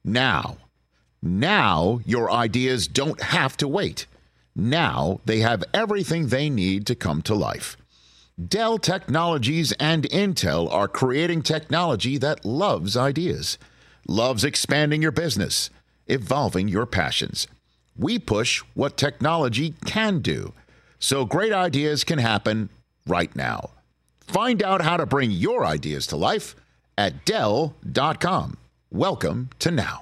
now. Now your ideas don't have to wait. Now they have everything they need to come to life. Dell Technologies and Intel are creating technology that loves ideas, loves expanding your business, evolving your passions. We push what technology can do, so great ideas can happen right now. Find out how to bring your ideas to life at Dell.com. Welcome to Now.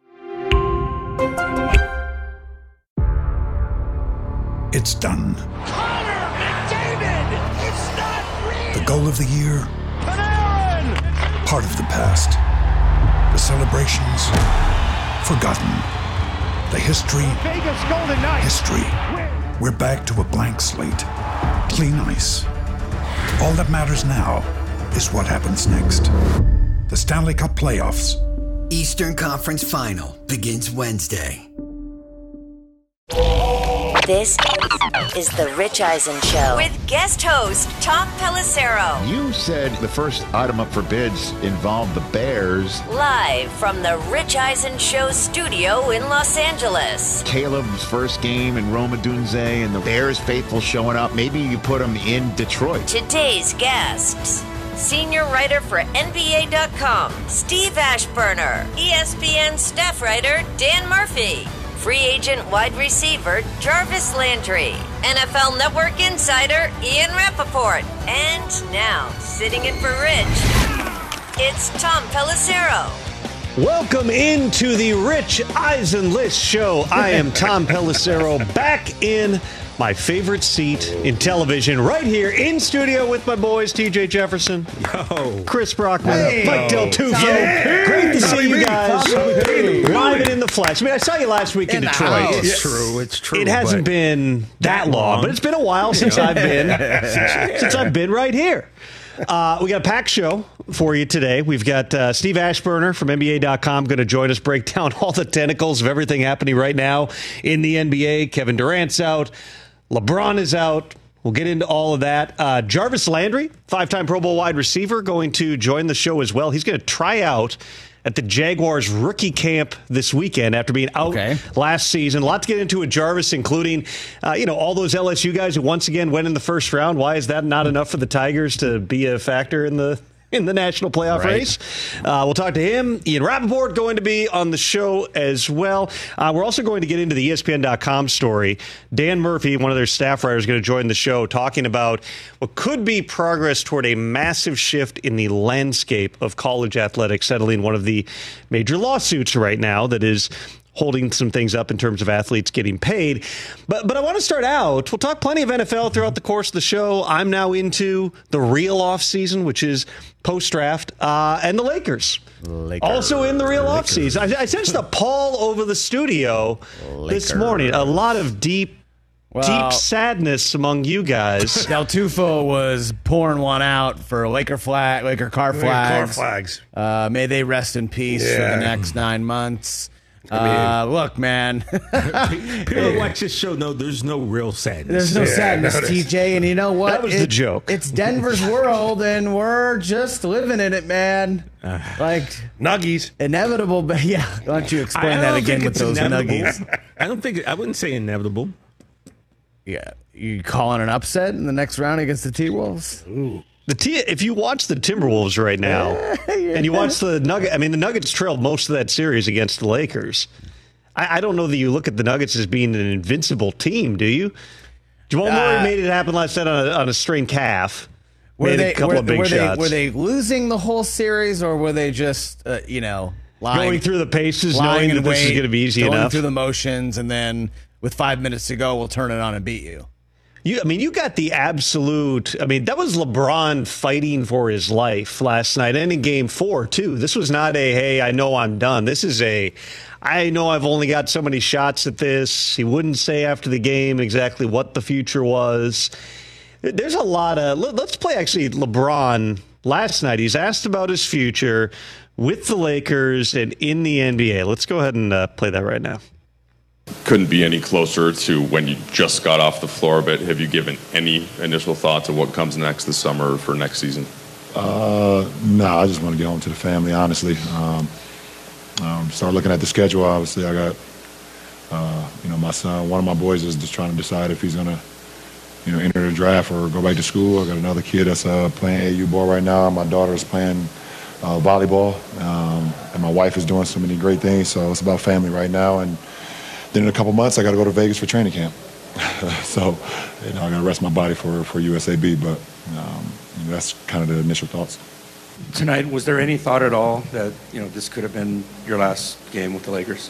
It's done. Connor McDavid! It's not real! The goal of the year. Panarin! Part of the past. The celebrations. Forgotten. The history. Vegas Golden Knights! History. We're back to a blank slate. Clean ice. All that matters now is what happens next. The Stanley Cup playoffs. Eastern Conference Final begins Wednesday. This is The Rich Eisen Show with guest host Tom Pelissero. You said the first item up for bids involved the Bears. Live from The Rich Eisen Show studio in Los Angeles. Caleb's first game in Roma Dunze and the Bears faithful showing up. Maybe you put them in Detroit. Today's guests. Senior writer for NBA.com, Steve Ashburner. ESPN staff writer, Dan Murphy. Free agent wide receiver, Jarvis Landry. NFL Network insider, Ian Rappaport. And now, sitting in for Rich, it's Tom Pelissero. Welcome into the Rich Eisen List Show. I am Tom Pelissero, back in my favorite seat in television, right here in studio with my boys, TJ Jefferson, Chris Brockman, Mike Del Tufo. Great to see you guys live and in the flesh. I mean, I saw you last week in Detroit. It's true. It hasn't been that long, but it's been a while since I've been right here. We got a packed show for you today. We've got Steve Ashburner from NBA.com going to join us, break down all the tentacles of everything happening right now in the NBA. Kevin Durant's out. LeBron is out. We'll get into all of that. Jarvis Landry, five-time Pro Bowl wide receiver, going to join the show as well. He's going to try out at the Jaguars rookie camp this weekend after being out last season. A lot to get into with Jarvis, including, all those LSU guys who once again went in the first round. Why is that not enough for the Tigers to be a factor in the national playoff race? We'll talk to him. Ian Rappaport going to be on the show as well. We're also going to get into the ESPN.com story. Dan Murphy, one of their staff writers, is going to join the show talking about what could be progress toward a massive shift in the landscape of college athletics, settling one of the major lawsuits right now that is holding some things up in terms of athletes getting paid. But I want to start out, we'll talk plenty of NFL throughout the course of the show. I'm now into the real offseason, which is post-draft, and the Lakers. Also in the real offseason. I sensed a pall over the studio this morning. A lot of deep sadness among you guys. Del Tufo was pouring one out for Laker car flags. May they rest in peace for the next 9 months. Look, man. People like this show know there's no real sadness. There's no sadness, TJ. And you know what? That was the joke. It's Denver's world, and we're just living in it, man. Like Nuggies. Inevitable. But yeah, why don't you explain that again with those Nuggies? I wouldn't say inevitable. Yeah. You calling an upset in the next round against the T-Wolves? Ooh. If you watch the Timberwolves right now, and you watch the Nuggets, the Nuggets trailed most of that series against the Lakers. I don't know that you look at the Nuggets as being an invincible team, do you? Jamal Murray made it happen last night on a strained calf. Made a couple of big shots. Were they losing the whole series, or were they just, going through the paces, knowing that this is going to be easy enough? Going through the motions, and then with 5 minutes to go, we'll turn it on and beat you. You got the absolute. That was LeBron fighting for his life last night, and in Game 4 too. This was not hey, I know I'm done. This is I know I've only got so many shots at this. He wouldn't say after the game exactly what the future was. There's a lot of. Let's play actually LeBron last night. He's asked about his future with the Lakers and in the NBA. Let's go ahead and play that right now. Couldn't be any closer to when you just got off the floor, but have you given any initial thought to what comes next this summer for next season? No, I just want to get home to the family, honestly. Start looking at the schedule. Obviously, I got my son. One of my boys is just trying to decide if he's gonna enter the draft or go back to school. I got another kid that's playing AU ball right now. My daughter is playing volleyball, and my wife is doing so many great things. So it's about family right now. And then in a couple months, I got to go to Vegas for training camp. So I got to rest my body for USAB. But that's kind of the initial thoughts. Tonight, was there any thought at all that this could have been your last game with the Lakers?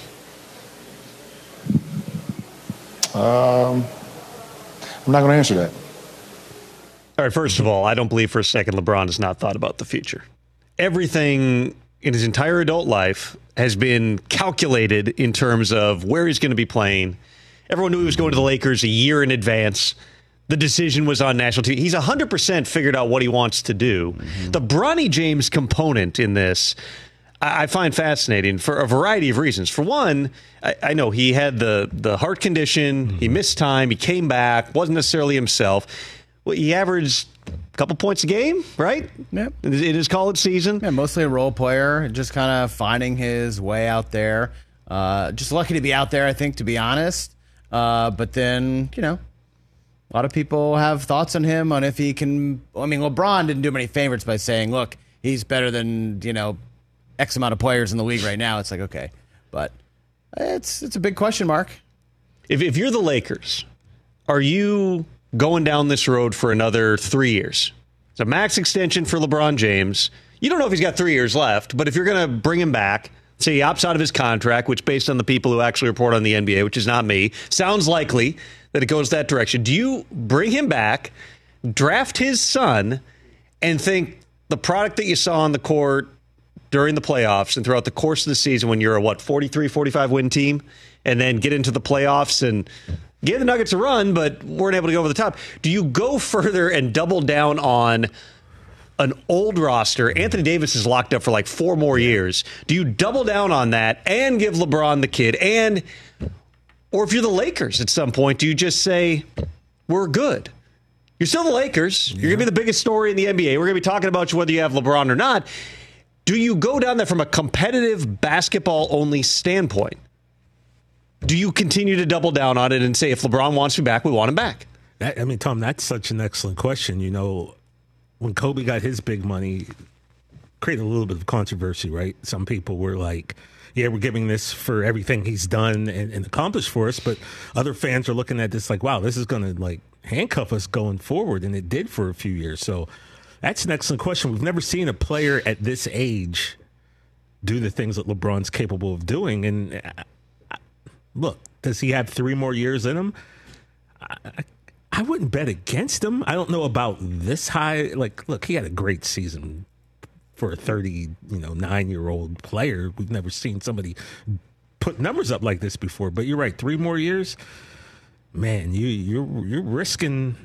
I'm not going to answer that. All right, first of all, I don't believe for a second LeBron has not thought about the future. Everything in his entire adult life has been calculated in terms of where he's going to be playing. Everyone knew he was going to the Lakers a year in advance. The decision was on national TV. He's 100% figured out what he wants to do. Mm-hmm. The Bronny James component in this, I find fascinating for a variety of reasons. For one, I know he had the heart condition. Mm-hmm. He missed time. He came back. Wasn't necessarily himself. Well, he averaged a couple points a game, right? Yep. In his college season. Yeah, mostly a role player, just kind of finding his way out there. Just lucky to be out there, I think, to be honest. But then, a lot of people have thoughts on him, on if he can. I mean, LeBron didn't do him any favors by saying, look, he's better than, X amount of players in the league right now. It's like, okay. But it's a big question mark. If you're the Lakers, are you going down this road for another 3 years? It's a max extension for LeBron James. You don't know if he's got 3 years left, but if you're going to bring him back, say he opts out of his contract, which based on the people who actually report on the NBA, which is not me, sounds likely that it goes that direction. Do you bring him back, draft his son, and think the product that you saw on the court during the playoffs and throughout the course of the season when you're a, 43, 45 win team, and then get into the playoffs and give the Nuggets a run, but weren't able to go over the top. Do you go further and double down on an old roster? Anthony Davis is locked up for like 4 more years. Do you double down on that and give LeBron the kid? Or if you're the Lakers at some point, do you just say, we're good? You're still the Lakers. Yeah. You're going to be the biggest story in the NBA. We're going to be talking about you whether you have LeBron or not. Do you go down there from a competitive basketball-only standpoint? Do you continue to double down on it and say, if LeBron wants you back, we want him back? Tom, that's such an excellent question. When Kobe got his big money, created a little bit of controversy, right? Some people were like, yeah, we're giving this for everything he's done and accomplished for us. But other fans are looking at this like, wow, this is going to handcuff us going forward. And it did for a few years. So that's an excellent question. We've never seen a player at this age do the things that LeBron's capable of doing. And look, does he have 3 more years in him? I wouldn't bet against him. I don't know about this high. Look, he had a great season for a 39-year-old player. We've never seen somebody put numbers up like this before. But you're right, 3 more years, man. You're risking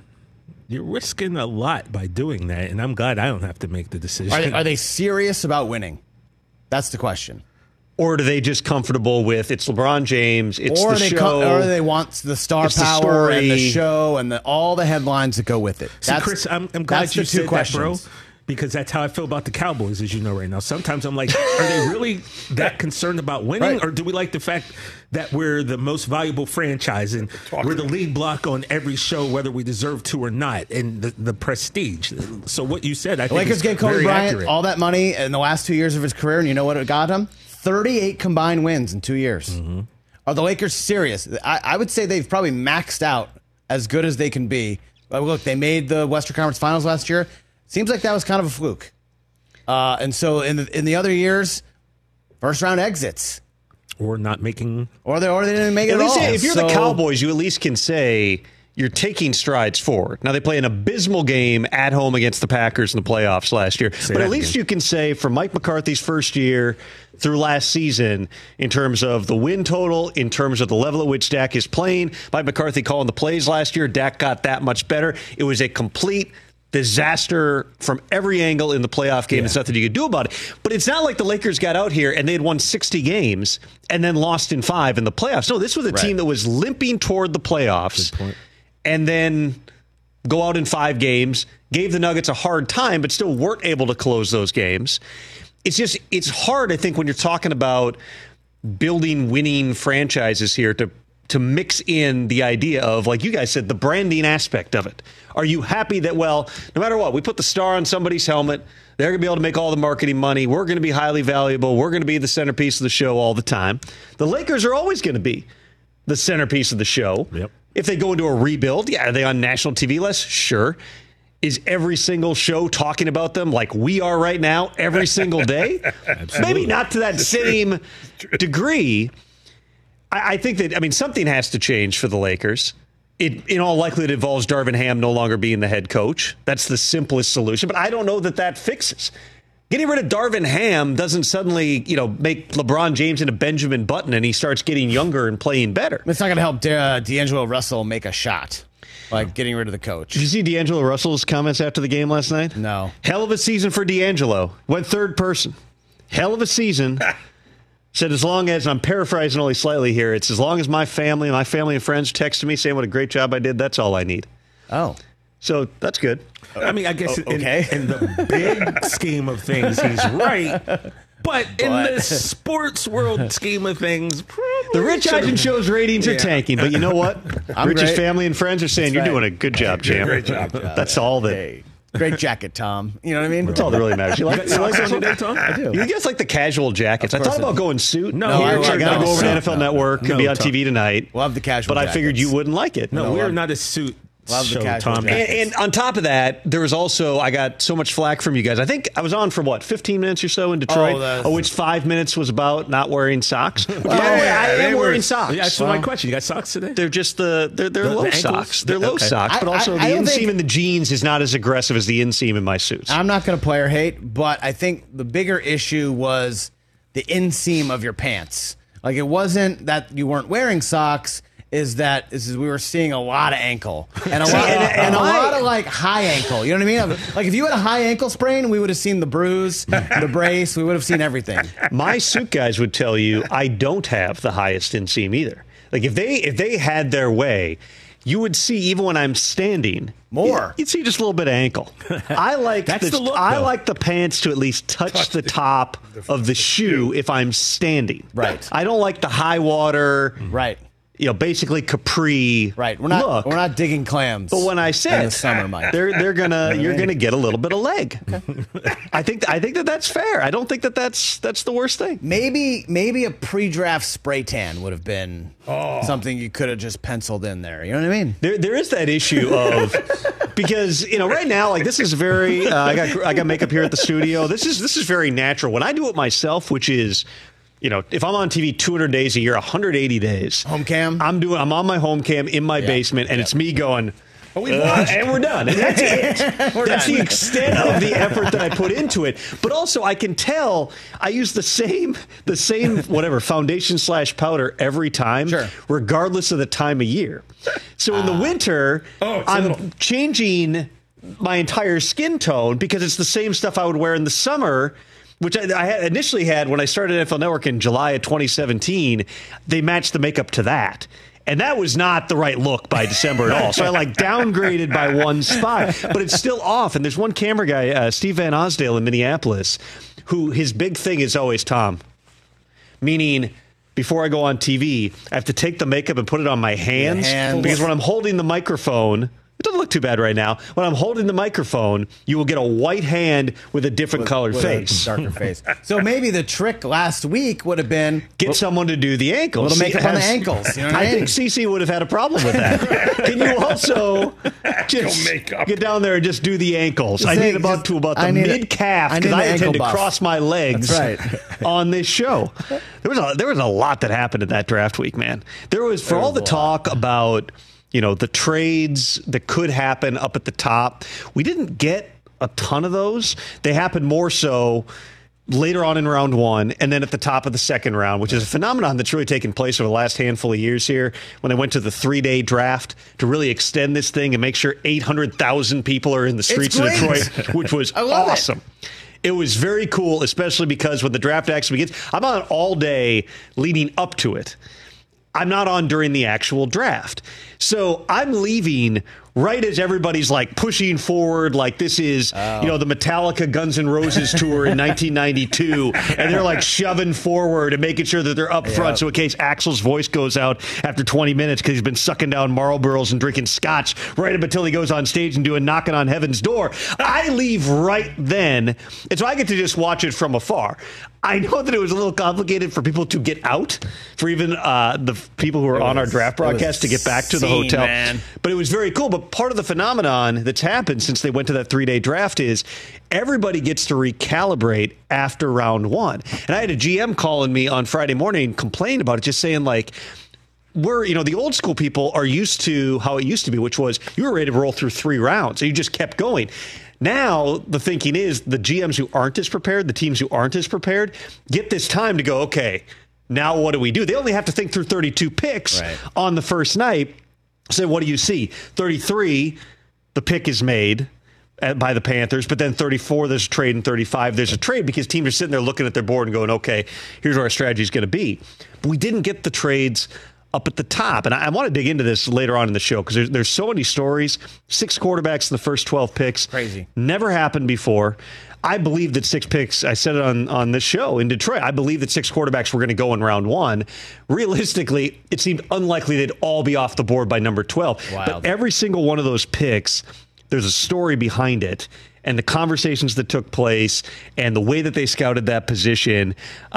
a lot by doing that. And I'm glad I don't have to make the decision. Are they serious about winning? That's the question. Or are they just comfortable with it's LeBron James, it's the show? Or they want the star power and the show and all the headlines that go with it. See, Chris, I'm glad you said that, bro, because that's how I feel about the Cowboys, as you know right now. Sometimes I'm like, are they really that concerned about winning? Right. Or do we like the fact that we're the most valuable franchise and we're the lead block on every show, whether we deserve to or not, and the prestige? So what you said, I think Lakers is gave Kobe very Bryant accurate. all that money in the last 2 years of his career, and you know what it got him? 38 combined wins in 2 years. Mm-hmm. Are the Lakers serious? I would say they've probably maxed out as good as they can be. But look, they made the Western Conference Finals last year. Seems like that was kind of a fluke. And so in the other years, first round exits. Or not making. Or they didn't make it at all. If you're the Cowboys, you at least can say you're taking strides forward. Now, they play an abysmal game at home against the Packers in the playoffs last year. But at least you can say for Mike McCarthy's first year through last season, in terms of the win total, in terms of the level at which Dak is playing, Mike McCarthy calling the plays last year, Dak got that much better. It was a complete disaster from every angle in the playoff game. There's nothing you could do about it. But it's not like the Lakers got out here and they had won 60 games and then lost in 5 in the playoffs. No, this was a team that was limping toward the playoffs and then go out in 5 games, gave the Nuggets a hard time, but still weren't able to close those games. it's hard, I think, when you're talking about building winning franchises here to mix in the idea of, like you guys said, the branding aspect of it. Are you happy that, well, no matter what, we put the star on somebody's helmet, they're going to be able to make all the marketing money, we're going to be highly valuable, we're going to be the centerpiece of the show all the time. The Lakers are always going to be the centerpiece of the show. Yep. If they go into a rebuild, are they on national TV less? Sure. Is every single show talking about them like we are right now every single day? Maybe not to that same degree. I think that, something has to change for the Lakers. It, in all likelihood, involves Darvin Ham no longer being the head coach. That's the simplest solution, but I don't know that fixes. Getting rid of Darvin Ham doesn't suddenly, make LeBron James into Benjamin Button and he starts getting younger and playing better. It's not going to help D'Angelo Russell make a shot, like getting rid of the coach. Did you see D'Angelo Russell's comments after the game last night? No. Hell of a season for D'Angelo. Went third person. Hell of a season. Said as long as, I'm paraphrasing only slightly here, it's as long as my family and friends texted me saying what a great job I did, that's all I need. Oh. So that's good. I guess okay. in the big scheme of things, he's right. But in the sports world scheme of things, the Rich Eisen show's ratings are tanking. But you know what? Rich's family and friends are saying, you're doing a good job, Jam. Great job. That's all that. Great jacket, Tom. You know what I mean? That's all that really matters. You like socks today, Tom? I do. You guys like the casual jackets. I thought about going suit. No, I got to go over to NFL Network and be on Tom. TV tonight. We'll have the casual But I figured you wouldn't like it. No, we're not a suit show, Tom. And on top of that, there was also, I got so much flack from you guys. I think I was on for 15 minutes or so in Detroit, which 5 minutes was about not wearing socks. I am wearing socks. That's my question. You got socks today? They're just they're low socks. They're low socks, but also the inseam in the jeans is not as aggressive as the inseam in my suits. I'm not going to player hate, but I think the bigger issue was the inseam of your pants. Like, it wasn't that you weren't wearing socks. Is we were seeing a lot of ankle and a lot of like high ankle. You know what I mean? Like, if you had a high ankle sprain, we would have seen the bruise, the brace. We would have seen everything. My suit guys would tell you I don't have the highest inseam either. Like, if they had their way, you would see, even when I'm standing, more. You'd see just a little bit of ankle. I like the look, I like the pants to at least touch the top of the shoe if I'm standing. Right. I don't like the high water. Right. Basically capri. Right. We're not digging clams. But when I sit, in the summer, Mike, you're gonna get a little bit of leg. Okay. I think that's fair. I don't think that's the worst thing. Maybe a pre-draft spray tan would have been something you could have just penciled in there. You know what I mean? There is that issue of because right now, like, this is very. I got makeup here at the studio. This is very natural. When I do it myself, which is, if I'm on TV 200 days a year, 180 days. Home cam? I'm on my home cam in my basement, and it's me going, and we're done. And that's it. That's the extent of the effort that I put into it. But also, I can tell I use the same whatever, foundation/powder every time, regardless of the time of year. So in the winter, I'm changing my entire skin tone because it's the same stuff I would wear in the summer, which I had initially had when I started NFL Network in July of 2017. They matched the makeup to that. And that was not the right look by December at all. So I downgraded by one spot, but it's still off. And there's one camera guy, Steve Van Osdale in Minneapolis, who his big thing is always Tom. Meaning, before I go on TV, I have to take the makeup and put it on my hands. Because when I'm holding the microphone, it doesn't look too bad right now. When I'm holding the microphone, you will get a white hand with a different colored face. A darker face. So maybe the trick last week would have been get someone to do the ankles. A little makeup on the ankles. You know what I mean? think CC would have had a problem with that. Can you also just get down there and just do the ankles? I need about the mid calf because I intend to cross my legs on this show. There was a lot that happened at that draft week, man. There was, for all the talk about the trades that could happen up at the top, we didn't get a ton of those. They happened more so later on in round one and then at the top of the second round, which is a phenomenon that's really taken place over the last handful of years here when they went to the 3-day draft to really extend this thing and make sure 800,000 people are in the streets of Detroit, which was awesome. It was very cool, especially because when the draft actually begins, I'm on all day leading up to it. I'm not on during the actual draft. So I'm leaving right as everybody's like pushing forward, like this is, the Metallica Guns N' Roses tour in 1992, and they're like shoving forward and making sure that they're up front, so in case Axl's voice goes out after 20 minutes because he's been sucking down Marlboros and drinking scotch right up until he goes on stage and doing Knocking on Heaven's Door. I leave right then, and so I get to just watch it from afar. I know that it was a little complicated for people to get out, for even the people who were on our draft broadcast to get back to the hotel. Man. But it was very cool. But part of the phenomenon that's happened since they went to that 3-day draft is everybody gets to recalibrate after round one. And I had a GM calling me on Friday morning and complain about it, just saying like, the old school people are used to how it used to be, which was you were ready to roll through 3 rounds and you just kept going. Now, the thinking is the GMs who aren't as prepared, the teams who aren't as prepared, get this time to go, okay, now what do we do? They only have to think through 32 picks on the first night. So what do you see? 33, the pick is made by the Panthers, but then 34, there's a trade, and 35, there's a trade because teams are sitting there looking at their board and going, okay, here's where our strategy is going to be. But we didn't get the trades up at the top. And I want to dig into this later on in the show because there's so many stories. 6 quarterbacks in the first 12 picks. Crazy. Never happened before. I believe that 6 picks, I said it on this show in Detroit, I believe that 6 quarterbacks were going to go in round 1. Realistically, it seemed unlikely they'd all be off the board by number 12. Wild. But every single one of those picks, there's a story behind it. And the conversations that took place and the way that they scouted that position,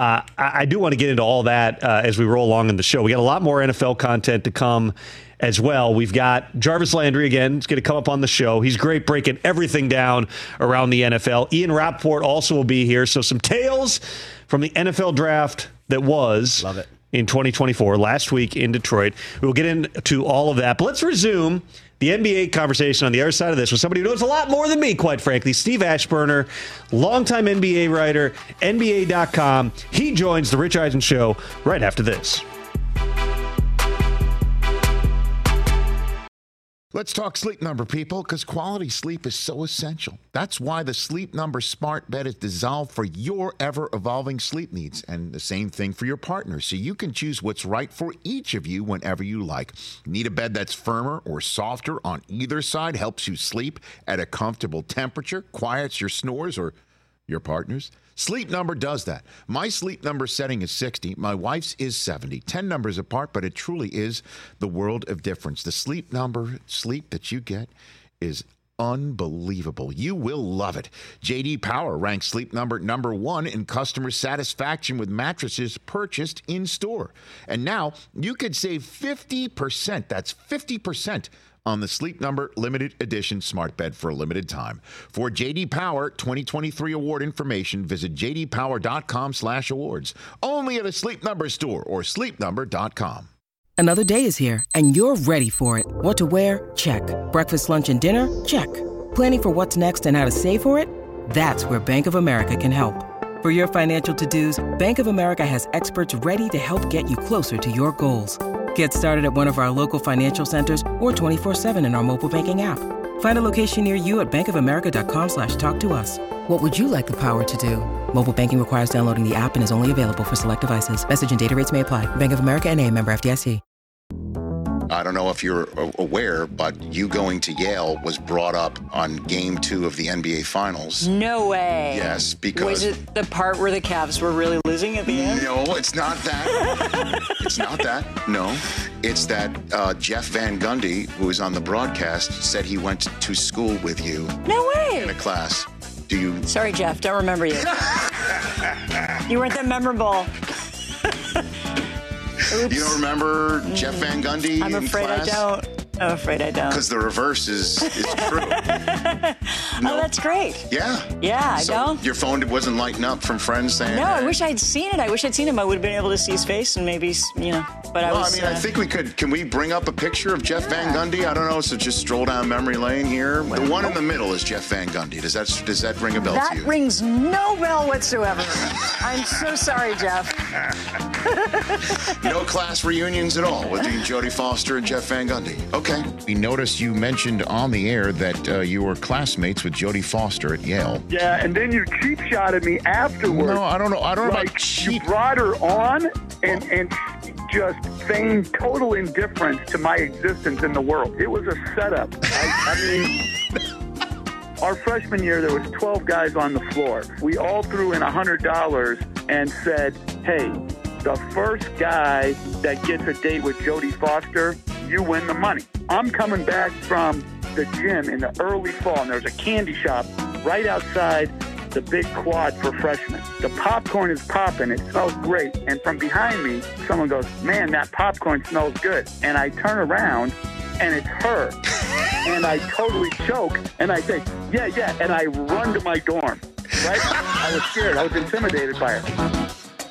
I do want to get into all that as we roll along in the show. We got a lot more NFL content to come as well. We've got Jarvis Landry again. He's going to come up on the show. He's great breaking everything down around the NFL. Ian Rappaport also will be here. So some tales from the NFL draft that was in 2024, last week in Detroit. We'll get into all of that. But let's resume the NBA conversation on the other side of this with somebody who knows a lot more than me, quite frankly, Steve Ashburner, longtime NBA writer, NBA.com. He joins the Rich Eisen Show right after this. Let's talk Sleep Number, people, because quality sleep is so essential. That's why the Sleep Number smart bed is designed for your ever-evolving sleep needs, and the same thing for your partner, so you can choose what's right for each of you whenever you like. Need a bed that's firmer or softer on either side, helps you sleep at a comfortable temperature, quiets your snores or your partner's? Sleep Number does that. My Sleep Number setting is 60. My wife's is 70. 10 numbers apart, but it truly is the world of difference. The Sleep Number sleep that you get is unbelievable. You will love it. J.D. Power ranks Sleep Number number 1 in customer satisfaction with mattresses purchased in store. And now you could save 50%. That's 50% on the Sleep Number limited edition smart bed for a limited time. For J.D. Power 2023 award information, visit jdpower.com/awards. Only at a Sleep Number store or sleepnumber.com. Another day is here, and you're ready for it. What to wear? Check. Breakfast, lunch, and dinner? Check. Planning for what's next and how to save for it? That's where Bank of America can help. For your financial to-dos, Bank of America has experts ready to help get you closer to your goals. Get started at one of our local financial centers or 24/7 in our mobile banking app. Find a location near you at bankofamerica.com/talktous. What would you like the power to do? Mobile banking requires downloading the app and is only available for select devices. Message and data rates may apply. Bank of America N.A., member FDIC. I don't know if you're aware, but you going to Yale was brought up on Game 2 of the NBA Finals. No way. Yes, because... Was it the part where the Cavs were really losing at the end? No, it's not that. It's not that. No. It's that Jeff Van Gundy, who was on the broadcast, said he went to school with you. No way. In a class. Do you... Sorry, Jeff. Don't remember you. You weren't that memorable. Oops. You don't remember Jeff Van Gundy I'm afraid in class? I don't. I'm afraid I don't. Because the reverse is true. No? Oh, that's great. Yeah. Yeah, so I don't. Your phone wasn't lighting up from friends saying... No, I wish I'd seen it. I wish I'd seen him. I would have been able to see his face and maybe, but I was... I think we could... Can we bring up a picture of Jeff Van Gundy? I don't know, so just stroll down memory lane here. The one in the middle is Jeff Van Gundy. Does that ring a bell to you? That rings no bell whatsoever. I'm so sorry, Jeff. No class reunions at all with Jodie Foster and Jeff Van Gundy. Okay. We noticed you mentioned on the air that you were classmates with Jodie Foster at Yale. Yeah, and then you cheap shotted me afterwards. No, I don't know. I don't know about cheap. You brought her on and just feigned total indifference to my existence in the world. It was a setup. I I mean, our freshman year, there was 12 guys on the floor. We all threw in $100 and said, hey, the first guy that gets a date with Jodie Foster, you win the money. I'm coming back from the gym in the early fall, and there's a candy shop right outside the big quad for freshmen. The popcorn is popping. It smells great. And from behind me, someone goes, man, that popcorn smells good. And I turn around, and it's her. And I totally choke, and I say, yeah. And I run to my dorm, right? I was scared. I was intimidated by her.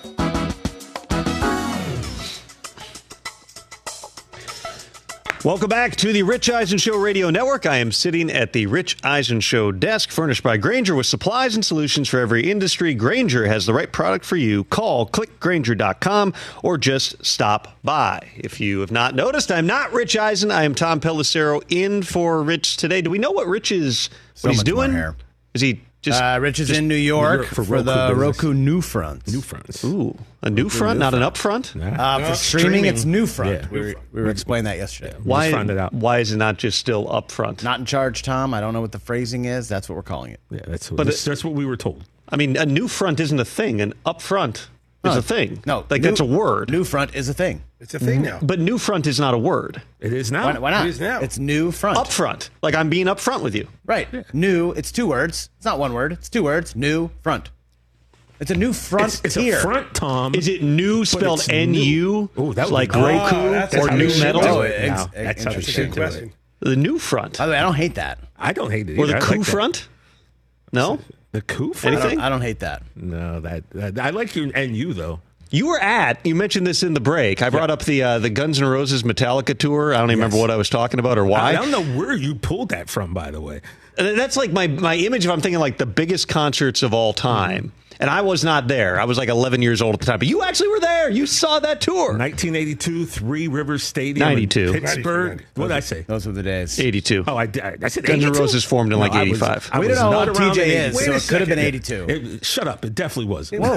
Welcome back to the Rich Eisen Show Radio Network. I am sitting at the Rich Eisen Show desk, furnished by Grainger with supplies and solutions for every industry. Grainger has the right product for you. Call clickgrainger.com or just stop by. If you have not noticed, I'm not Rich Eisen. I am Tom Pellicero in for Rich today. Do we know what Rich is, what he's doing? Is he just... Rich is in New York for the Roku New Front. New Front. Ooh, a new front, not an up front? For streaming, it's New Front. Yeah. We were explaining that yesterday. Why is it not just still up front? Not in charge, Tom. I don't know what the phrasing is. That's what we're calling it. Yeah, that's what we were told. I mean, a new front isn't a thing. An up front is a thing. No. That's a word. New Front is a thing. It's a thing now. But new front is not a word. It is now. Why not? It is now. It's New Front. Up front. Like I'm being up front with you. Right. Yeah. New, it's two words. It's not one word. It's two words. New Front. It's a new front It's tier. a front, Tom. Is it new spelled N-U? Oh, that like Roku or new metal? That's how they should do it. The new front. By the way, I don't hate that. I don't hate it Or either. the coup front? No? The coup front? Anything? I don't hate that. No, that I like you and you, though. You mentioned this in the break. I brought up the Guns N' Roses Metallica tour. I don't even remember what I was talking about or why. I don't know where you pulled that from, by the way. And that's like my image if I'm thinking like the biggest concerts of all time. And I was not there. I was like 11 years old at the time. But you actually were there. You saw that tour. 1982, Three Rivers Stadium 92. in Pittsburgh. What did I say? Those were the days. 82. Oh, I said Guns 82? N' Roses formed in like 85. We don't know how old TJ is, so it could have been 82. Shut up. It definitely was. Whoa.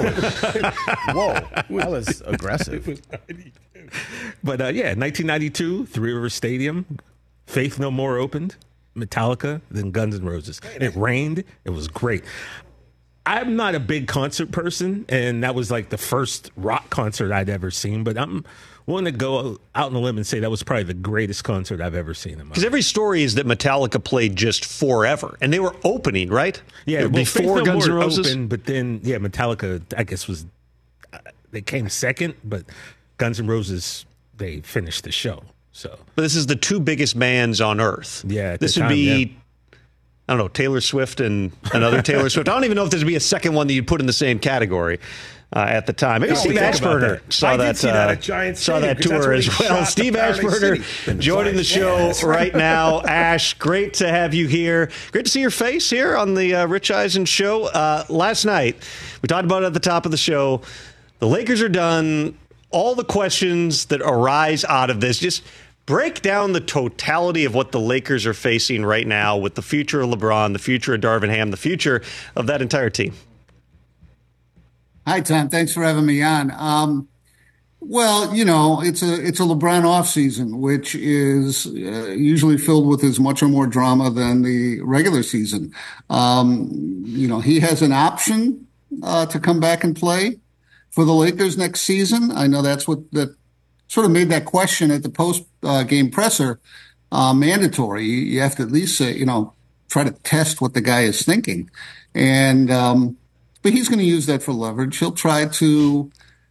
That was aggressive. But 1992, Three Rivers Stadium. Faith No More opened. Metallica, then Guns N' Roses. It rained. It was great. I'm not a big concert person, and that was like the first rock concert I'd ever seen, but I'm willing to go out on a limb and say that was probably the greatest concert I've ever seen in my life. Because every story is that Metallica played just forever, and they were opening, right? Yeah, before Guns N' Roses. Opened, but then, Metallica, I guess, they came second, but Guns N' Roses, they finished the show. So, but this is the two biggest bands on earth. Yeah, this would be, I don't know, Taylor Swift and another Taylor Swift. I don't even know if there's be a second one that you'd put in the same category at the time. Maybe Steve Ashburner saw that tour as well. Steve Ashburner joining the show right now. Ash, great to have you here. Great to see your face here on the Rich Eisen Show. Last night, we talked about it at the top of the show. The Lakers are done. All the questions that arise out of this, just break down the totality of what the Lakers are facing right now with the future of LeBron, the future of Darvin Ham, the future of that entire team. Hi, Tom. Thanks for having me on. Well, it's a LeBron offseason, which is usually filled with as much or more drama than the regular season. He has an option to come back and play for the Lakers next season. I know that's what that sort of made that question at the post-game presser mandatory. You have to at least say, try to test what the guy is thinking. And but he's going to use that for leverage. He'll try to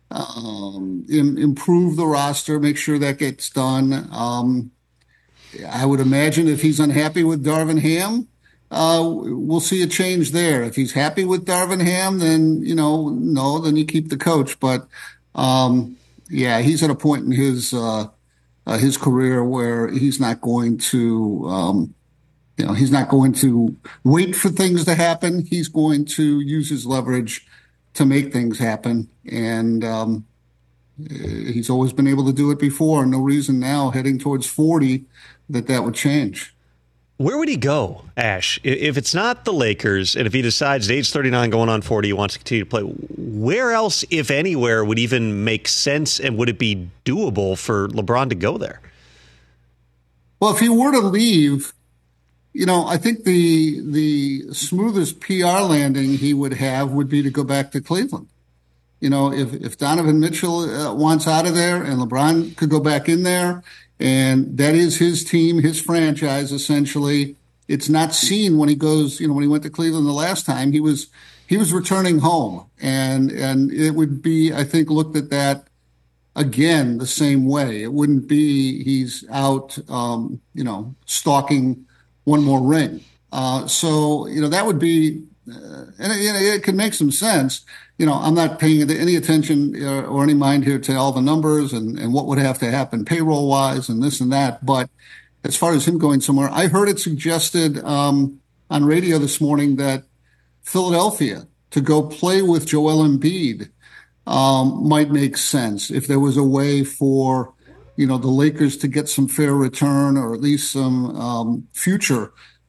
improve the roster, make sure that gets done. I would imagine if he's unhappy with Darvin Ham, we'll see a change there. If he's happy with Darvin Ham, then, then you keep the coach. But, he's at a point in his career where he's not going to, he's not going to wait for things to happen. He's going to use his leverage to make things happen. And he's always been able to do it before. No reason now, heading towards 40, that would change. Where would he go, Ash? If it's not the Lakers, and if he decides at age 39 going on 40, he wants to continue to play, where else, if anywhere, would even make sense, and would it be doable for LeBron to go there? Well, if he were to leave I think the smoothest PR landing he would have would be to go back to Cleveland. If Donovan Mitchell wants out of there and LeBron could go back in there, and that is his team, his franchise, essentially. It's not seen when he goes, when he went to Cleveland the last time, he was returning home, and it would be, I think, looked at that again the same way. It wouldn't be he's out, stalking one more ring. So that would be, and it could make some sense. I'm not paying any attention or any mind here to all the numbers and what would have to happen payroll wise and this and that. But as far as him going somewhere, I heard it suggested on radio this morning that Philadelphia to go play with Joel Embiid might make sense if there was a way for, the Lakers to get some fair return or at least some future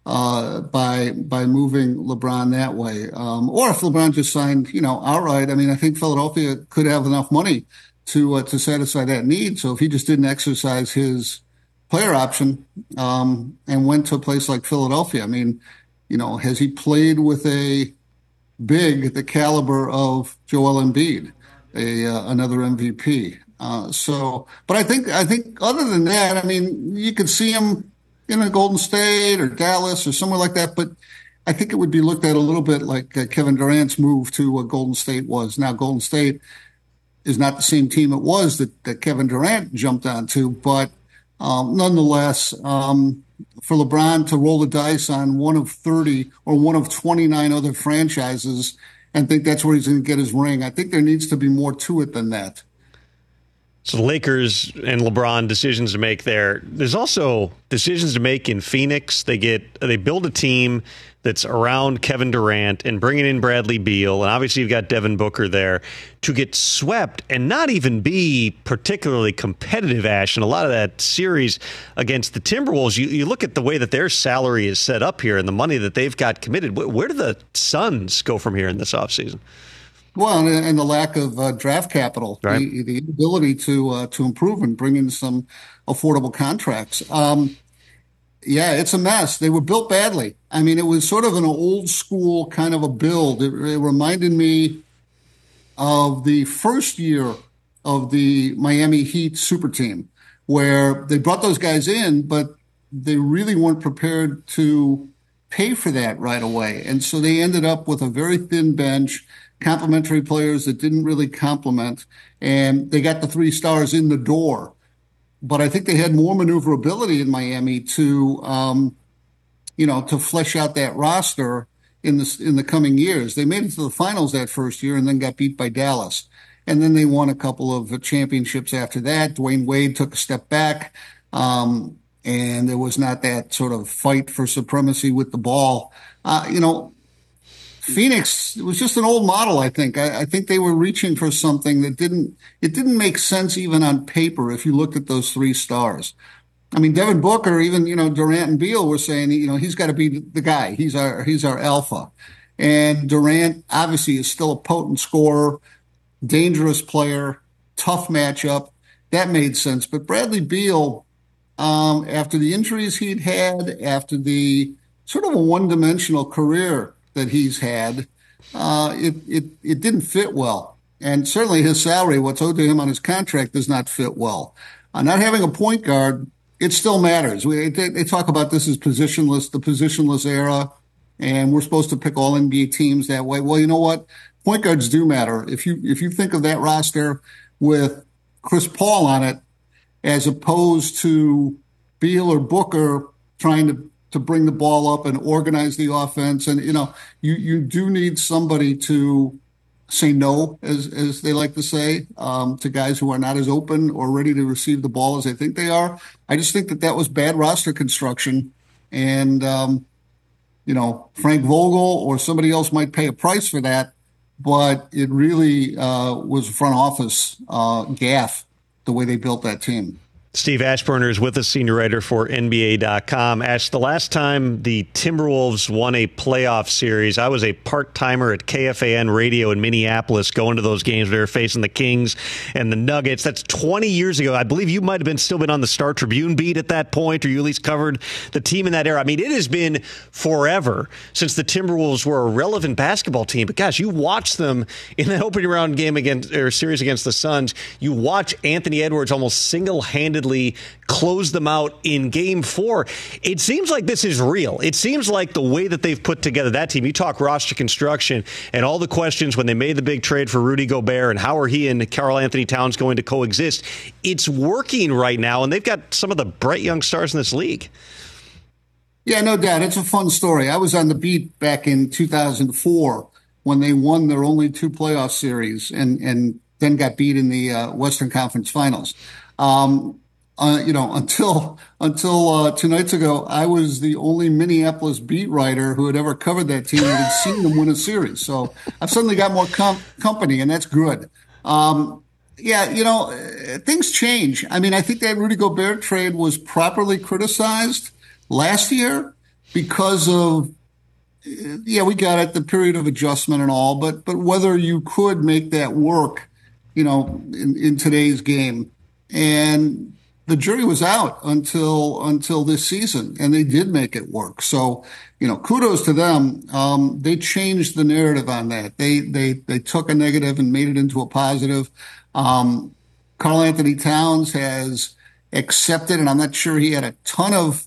by moving LeBron that way. Or if LeBron just signed, outright, I think Philadelphia could have enough money to satisfy that need. So if he just didn't exercise his player option and went to a place like Philadelphia, has he played with a big the caliber of Joel Embiid, another MVP? But I think other than that, you could see him in a Golden State or Dallas or somewhere like that. But I think it would be looked at a little bit like Kevin Durant's move to Golden State was. Now, Golden State is not the same team it was that Kevin Durant jumped onto, but nonetheless, for LeBron to roll the dice on one of 30 or one of 29 other franchises and think that's where he's going to get his ring, I think there needs to be more to it than that. So the Lakers and LeBron decisions to make there. There's also decisions to make in Phoenix. They build a team that's around Kevin Durant and bringing in Bradley Beal, and obviously you've got Devin Booker there, to get swept and not even be particularly competitive, Ash, in a lot of that series against the Timberwolves. You look at the way that their salary is set up here and the money that they've got committed. Where do the Suns go from here in this offseason? Well, and the lack of draft capital, right. the inability to improve and bring in some affordable contracts. It's a mess. They were built badly. It was sort of an old school kind of a build. It reminded me of the first year of the Miami Heat super team, where they brought those guys in, but they really weren't prepared to pay for that right away. And so they ended up with a very thin bench, complementary players that didn't really complement, and they got the 3 stars in the door. But I think they had more maneuverability in Miami to flesh out that roster in the coming years. They made it to the finals that first year and then got beat by Dallas. And then they won a couple of championships after that. Dwayne Wade took a step back, and there was not that sort of fight for supremacy with the ball. Phoenix was just an old model, I think. I think they were reaching for something that didn't make sense even on paper if you looked at those 3 stars. Devin Booker, even, Durant and Beal were saying, he's got to be the guy. He's our alpha. And Durant obviously is still a potent scorer, dangerous player, tough matchup. That made sense. But Bradley Beal, after the injuries he'd had, after the sort of a one-dimensional career that he's had, it didn't fit well. And certainly his salary, what's owed to him on his contract, does not fit well. Not having a point guard, it still matters. They talk about this as the positionless era, and we're supposed to pick all NBA teams that way. Well, you know what? Point guards do matter. If you think of that roster with Chris Paul on it, as opposed to Beal or Booker trying to bring the ball up and organize the offense. And, you do need somebody to say no, as they like to say, to guys who are not as open or ready to receive the ball as they think they are. I just think that was bad roster construction. And, Frank Vogel or somebody else might pay a price for that, but it really was a front office gaffe, the way they built that team. Steve Ashburner is with us, senior writer for NBA.com. Ash, the last time the Timberwolves won a playoff series, I was a part-timer at KFAN Radio in Minneapolis going to those games where they were facing the Kings and the Nuggets. That's 20 years ago. I believe you might have still been on the Star Tribune beat at that point, or you at least covered the team in that era. I mean, it has been forever since the Timberwolves were a relevant basketball team. But gosh, you watch them in that opening round game series against the Suns. You watch Anthony Edwards almost single-handedly close them out in Game 4. It seems like this is real. It seems like the way that they've put together that team. You talk roster construction and all the questions when they made the big trade for Rudy Gobert and how are he and Karl Anthony Towns going to coexist. It's working right now, and they've got some of the bright young stars in this league. Yeah, no doubt. It's a fun story. I was on the beat back in 2004 when they won their only 2 playoff series and then got beat in the Western Conference Finals. Until 2 nights ago, I was the only Minneapolis beat writer who had ever covered that team and had seen them win a series. So I've suddenly got more company, and that's good. Things change. I mean, I think that Rudy Gobert trade was properly criticized last year because of, we got it, the period of adjustment and all, but whether you could make that work, in today's game. And the jury was out until this season, and they did make it work. So, kudos to them. They changed the narrative on that. They took a negative and made it into a positive. Karl Anthony Towns has accepted, and I'm not sure he had a ton of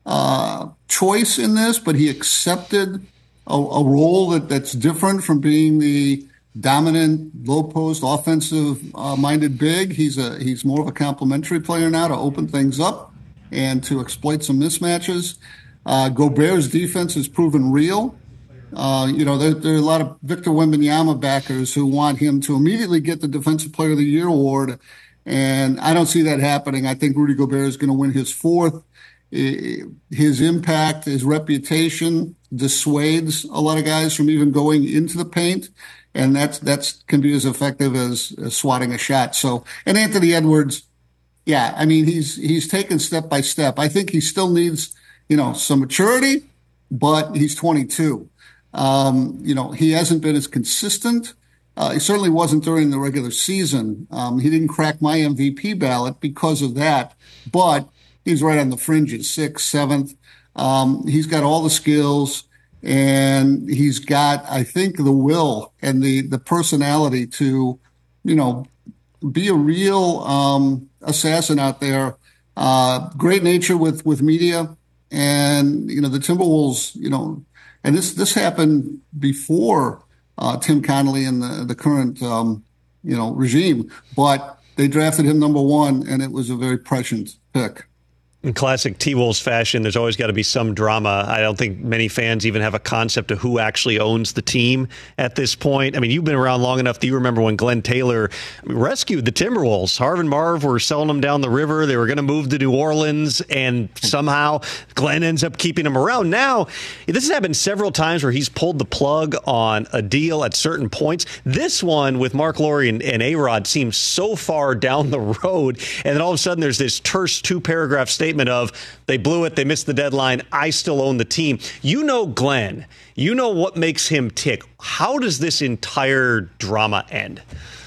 choice in this, but he accepted a role that's different from being the dominant, low-post, offensive-minded big. He's more of a complementary player now to open things up and to exploit some mismatches. Gobert's defense has proven real. There are a lot of Victor Wembanyama backers who want him to immediately get the Defensive Player of the Year award, and I don't see that happening. I think Rudy Gobert is going to win his 4th. His impact, his reputation dissuades a lot of guys from even going into the paint. And that's can be as effective as swatting a shot. So, and Anthony Edwards, he's taken step by step. I think he still needs, some maturity, but he's 22. He hasn't been as consistent. He certainly wasn't during the regular season. He didn't crack my MVP ballot because of that, but he's right on the fringes, 6th, 7th. He's got all the skills. And he's got, I think, the will and the personality to, be a real assassin out there. Great nature with media. And, the Timberwolves, and this happened before Tim Connolly and the current, regime. But they drafted him number 1, and it was a very prescient pick. In classic T-Wolves fashion, there's always got to be some drama. I don't think many fans even have a concept of who actually owns the team at this point. I mean, you've been around long enough that you remember when Glenn Taylor rescued the Timberwolves. Harv and Marv were selling them down the river. They were going to move to New Orleans, and somehow Glenn ends up keeping them around. Now, this has happened several times where he's pulled the plug on a deal at certain points. This one with Mark Lowry and A-Rod seems so far down the road, and then all of a sudden there's this terse 2-paragraph statement of they blew it, they missed the deadline, I still own the team. Glenn, what makes him tick. How does this entire drama end?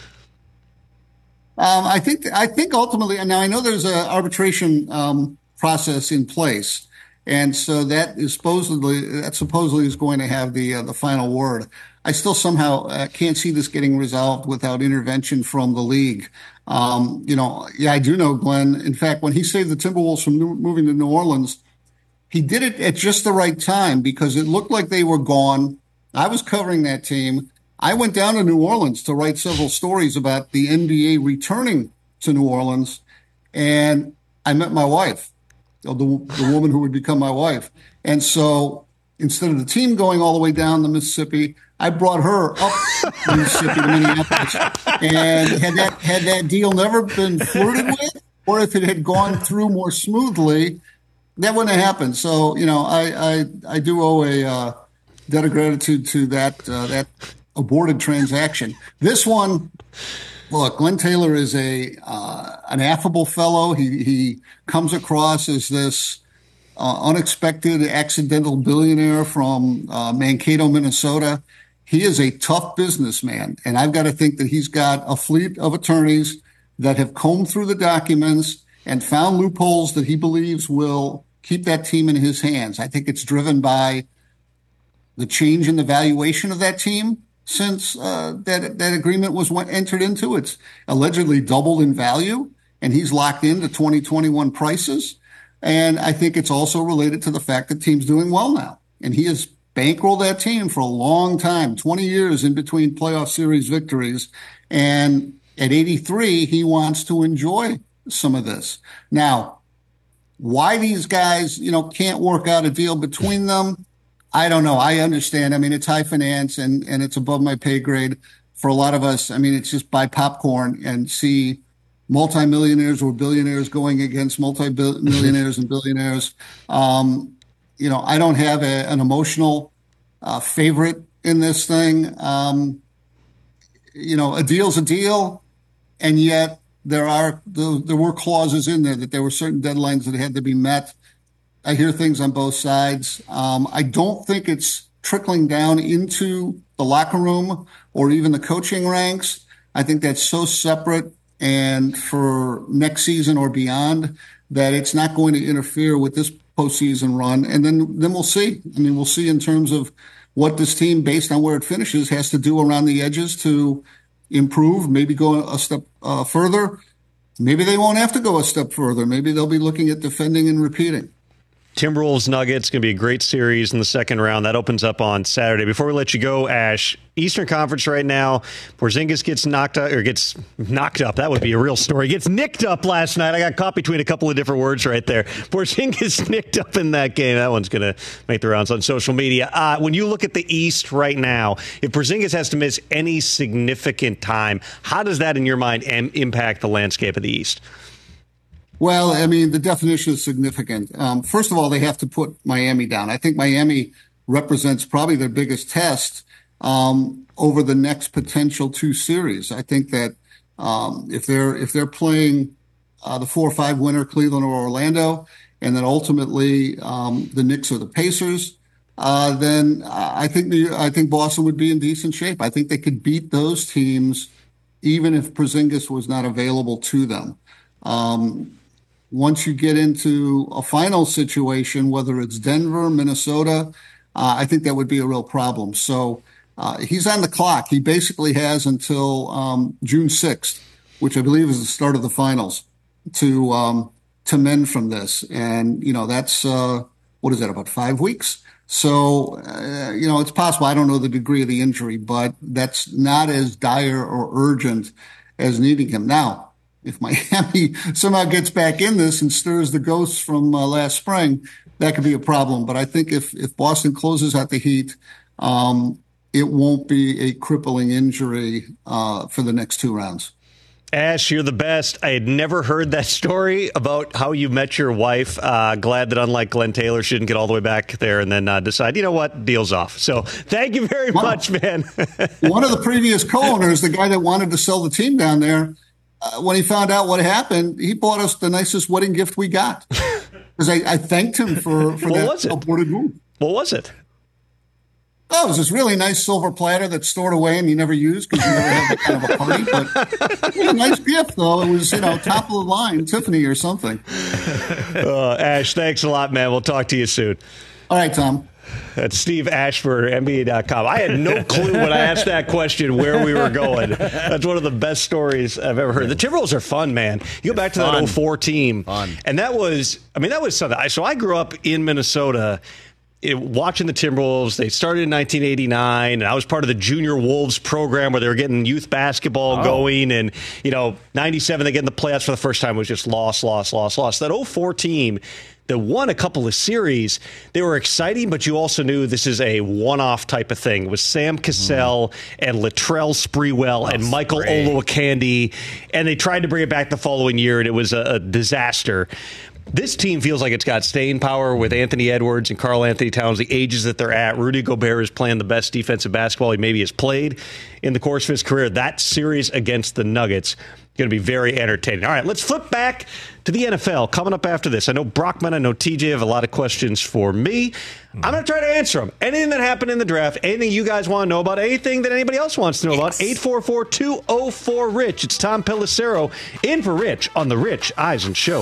I think ultimately, and now I know there's an arbitration process in place, and so that supposedly is going to have the final word. I still somehow can't see this getting resolved without intervention from the league. I do know Glenn. In fact, when he saved the Timberwolves from moving to New Orleans, he did it at just the right time because it looked like they were gone. I was covering that team. I went down to New Orleans to write several stories about the NBA returning to New Orleans, and I met my wife, the woman who would become my wife. And so instead of the team going all the way down the Mississippi, I brought her up the Mississippi to Minneapolis. And had that deal never been flirted with, or if it had gone through more smoothly, that wouldn't have happened. So, I do owe a debt of gratitude to that aborted transaction. This one, Look, Glenn Taylor is an affable fellow. He comes across as this unexpected, accidental billionaire from Mankato, Minnesota. He is a tough businessman, and I've got to think that he's got a fleet of attorneys that have combed through the documents and found loopholes that he believes will keep that team in his hands. I think it's driven by the change in the valuation of that team since that agreement was entered into. It's allegedly doubled in value, and he's locked into 2021 prices. And I think it's also related to the fact that the team's doing well now. And he has bankrolled that team for a long time, 20 years in between playoff series victories. And at 83, he wants to enjoy some of this. Now, why these guys, can't work out a deal between them, I don't know. I understand. I mean, it's high finance and it's above my pay grade. For a lot of us, I mean, it's just buy popcorn and see multimillionaires or billionaires going against multi-millionaires and billionaires. I don't have an emotional favorite in this thing. A deal's a deal, and yet there were clauses in there that there were certain deadlines that had to be met. I hear things on both sides. I don't think it's trickling down into the locker room or even the coaching ranks. I think that's so separate and for next season or beyond that it's not going to interfere with this postseason run. And then we'll see. I mean, we'll see in terms of what this team, based on where it finishes, has to do around the edges to improve, maybe go a step further. Maybe they won't have to go a step further. Maybe they'll be looking at defending and repeating. Timberwolves Nuggets going to be a great series in the second round. That opens up on Saturday. Before we let you go, Ash, Eastern Conference right now, Porzingis gets knocked up. That would be a real story. Gets nicked up last night. I got caught between a couple of different words right there. Porzingis nicked up in that game. That one's going to make the rounds on social media. When you look at the East right now, if Porzingis has to miss any significant time, how does that, in your mind, impact the landscape of the East? Well, I mean, the definition is significant. First of all, they have to put Miami down. I think Miami represents probably their biggest test over the next potential two series. I think that if they're playing the 4 or 5 winner, Cleveland or Orlando, and then ultimately the Knicks or the Pacers, then I think Boston would be in decent shape. I think they could beat those teams even if Porzingis was not available to them. Once you get into a final situation, whether it's Denver, Minnesota, I think that would be a real problem. So he's on the clock. He basically has until June 6th, which I believe is the start of the finals, to mend from this. And, that's, what is that, about 5 weeks? So, it's possible. I don't know the degree of the injury, but that's not as dire or urgent as needing him. Now, if Miami somehow gets back in this and stirs the ghosts from last spring, that could be a problem. But I think if Boston closes out the Heat, it won't be a crippling injury for the next 2 rounds. Ash, you're the best. I had never heard that story about how you met your wife. Glad that, unlike Glenn Taylor, she didn't get all the way back there and then decide, you know what, deal's off. So thank you very much, man. One of the previous co-owners, the guy that wanted to sell the team down there, when he found out what happened, he bought us the nicest wedding gift we got. Because I thanked him for that aborted move. What was it? Oh, it was this really nice silver platter that's stored away and you never use because you never had that kind of a party. But a nice gift, though. It was, top of the line, Tiffany or something. Ash, thanks a lot, man. We'll talk to you soon. All right, Tom. That's Steve Ashburner, NBA.com. I had no clue when I asked that question where we were going. That's one of the best stories I've ever heard. The Timberwolves are fun, man. You go back to that 04 team. Fun. And that was something. So I grew up in Minnesota watching the Timberwolves. They started in 1989, and I was part of the Junior Wolves program where they were getting youth basketball going. And, 97, they get in the playoffs for the first time. It was just loss. That 04 team that won a couple of series, they were exciting, but you also knew this is a one-off type of thing. It was Sam Cassell and Latrell Sprewell and Michael Olowokandi, and they tried to bring it back the following year, and it was a disaster. This team feels like it's got staying power with Anthony Edwards and Karl Anthony Towns, the ages that they're at. Rudy Gobert is playing the best defensive basketball he maybe has played in the course of his career. That series against the Nuggets going to be very entertaining. All right, let's flip back to the NFL coming up after this. I know Brockman, I know TJ have a lot of questions for me. I'm going to try to answer them. Anything that happened in the draft, anything you guys want to know about, anything that anybody else wants to know about, 844-204-RICH. It's Tom Pelissero in for Rich on The Rich Eisen Show.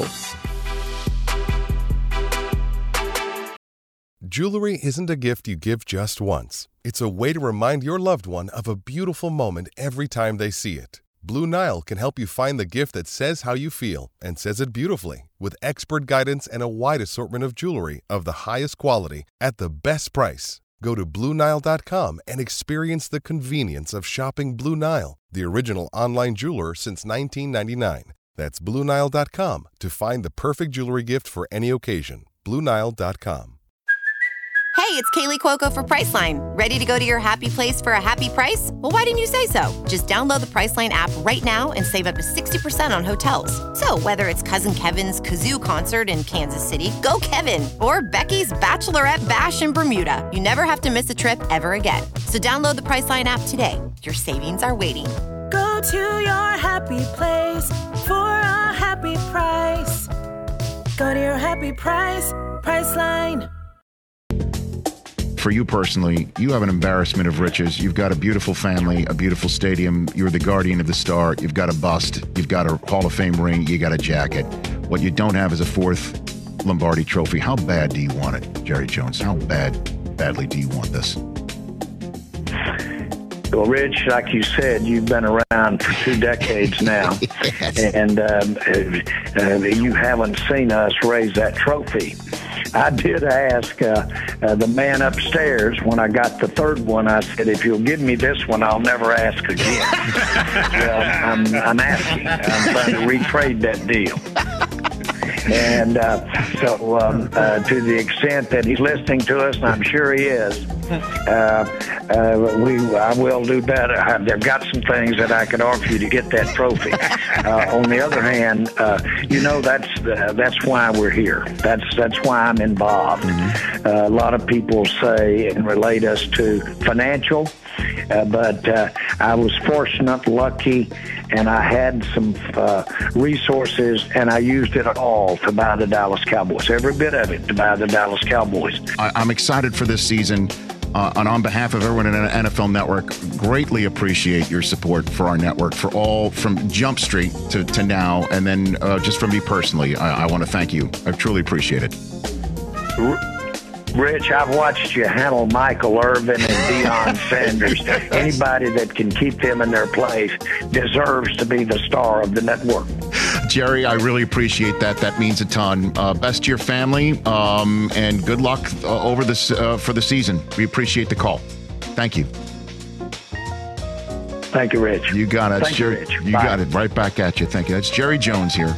Jewelry isn't a gift you give just once. It's a way to remind your loved one of a beautiful moment every time they see it. Blue Nile can help you find the gift that says how you feel and says it beautifully, with expert guidance and a wide assortment of jewelry of the highest quality at the best price. Go to BlueNile.com and experience the convenience of shopping Blue Nile, the original online jeweler since 1999. That's BlueNile.com to find the perfect jewelry gift for any occasion. BlueNile.com. Hey, it's Kaylee Cuoco for Priceline. Ready to go to your happy place for a happy price? Well, why didn't you say so? Just download the Priceline app right now and save up to 60% on hotels. So whether it's Cousin Kevin's Kazoo Concert in Kansas City, go Kevin, or Becky's Bachelorette Bash in Bermuda, you never have to miss a trip ever again. So download the Priceline app today. Your savings are waiting. Go to your happy place for a happy price. Go to your happy price, Priceline. For you personally, you have an embarrassment of riches. You've got a beautiful family, a beautiful stadium. You're the guardian of the star. You've got a bust. You've got a Hall of Fame ring. You got a jacket. What you don't have is a fourth Lombardi trophy. How bad do you want it, Jerry Jones? How badly do you want this? Well, Rich, like you said, you've been around for 2 decades now, and you haven't seen us raise that trophy. I did ask the man upstairs when I got the third one. I said, if you'll give me this one, I'll never ask again. Well, I'm asking. I'm trying to retrade that deal. And to the extent that he's listening to us, and I'm sure he is, I will do better. I've got some things that I could offer you to get that trophy. On the other hand, that's why we're here. That's why I'm involved. A lot of people say and relate us to financial, but I was fortunate, lucky, and I had some resources, and I used it all to buy the Dallas Cowboys. Every bit of it to buy the Dallas Cowboys. I'm excited for this season. And on behalf of everyone at NFL Network, greatly appreciate your support for our network, for all from Jump Street to now, and then just from me personally, I want to thank you. I truly appreciate it. Rich, I've watched you handle Michael Irvin and Deion Sanders. Anybody that can keep them in their place deserves to be the star of the network. Jerry, I really appreciate that. That means a ton. Best to your family, and good luck over this for the season. We appreciate the call. Thank you. Thank you, Rich. You got it. Thank you, Rich. You Bye. got it. Right back at you. Thank you. That's Jerry Jones here.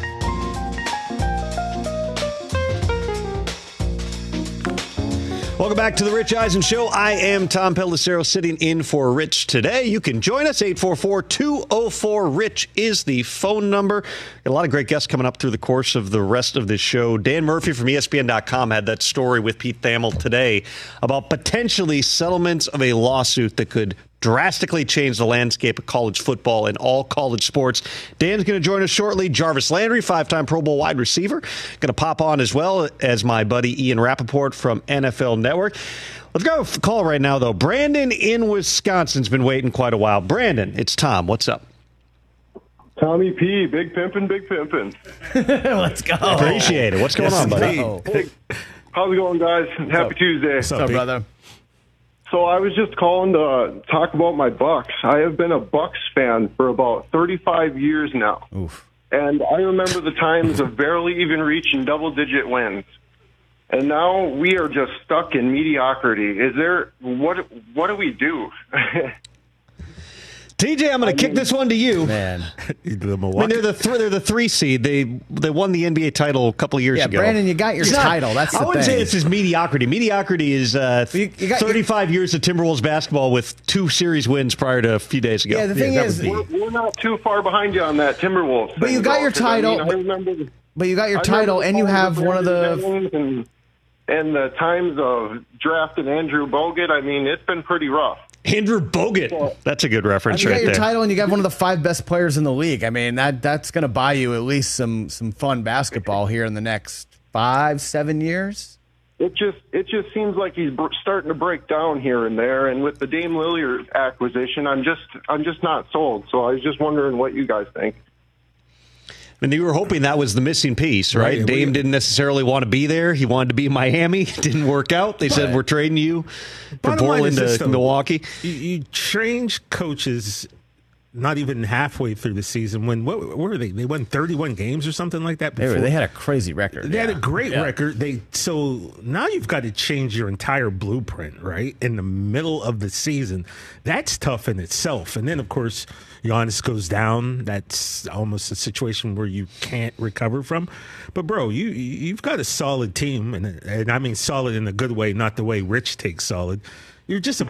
Welcome back to the Rich Eisen Show. I am Tom Pelissero sitting in for Rich today. You can join us. 844-204-RICH is the phone number. Got a lot of great guests coming up through the course of the rest of this show. Dan Murphy from ESPN.com had that story with Pete Thamel today about potentially settlements of a lawsuit that could drastically change the landscape of college football and all college sports. Dan's going to join us shortly. Jarvis Landry, 5-time Pro Bowl wide receiver, going to pop on as well as my buddy Ian Rappaport from NFL Network. Let's go call right now, though. Brandon in Wisconsin's been waiting quite a while. Brandon, it's Tom. What's up? Tommy P, big pimpin'. Let's go. Appreciate it. What's going on, buddy? Hey, how's it going, guys? Happy Tuesday. What's up, brother? So I was just calling to talk about my Bucks. I have been a Bucks fan for about 35 years now. Oof. And I remember the times of barely even reaching double-digit wins. And now we are just stuck in mediocrity. What do we do? TJ, I'm going to kick this one to you. Man, they're the 3 seed. They won the NBA title a couple of years ago. Yeah, Brandon, you got your title. That's the thing. I wouldn't say this is mediocrity. Mediocrity is 35 years of Timberwolves basketball with 2 series wins prior to a few days ago. Yeah, the thing is, we're not too far behind you on that Timberwolves. But you got your title. I remember. But you got your title, and you have one of the... And the times of drafting Andrew Bogut, I mean, it's been pretty rough. Andrew Bogut. That's a good reference right there. You got your title, and you got one of the 5 best players in the league. I mean, that's going to buy you at least some fun basketball here in the next 5-7 years. It just seems like he's starting to break down here and there. And with the Dame Lillard acquisition, I'm just not sold. So I was just wondering what you guys think. And you were hoping that was the missing piece, right? Dame didn't necessarily want to be there. He wanted to be in Miami. It didn't work out. They said, we're trading you from Portland to Milwaukee. You change coaches not even halfway through the season. What were they? They won 31 games or something like that before. They had a crazy record. They had a great record. So now you've got to change your entire blueprint, right? In the middle of the season. That's tough in itself. And then, of course, Giannis goes down. That's almost a situation where you can't recover from. But, bro, you've got a solid team, and I mean solid in a good way, not the way Rich takes solid. You're just a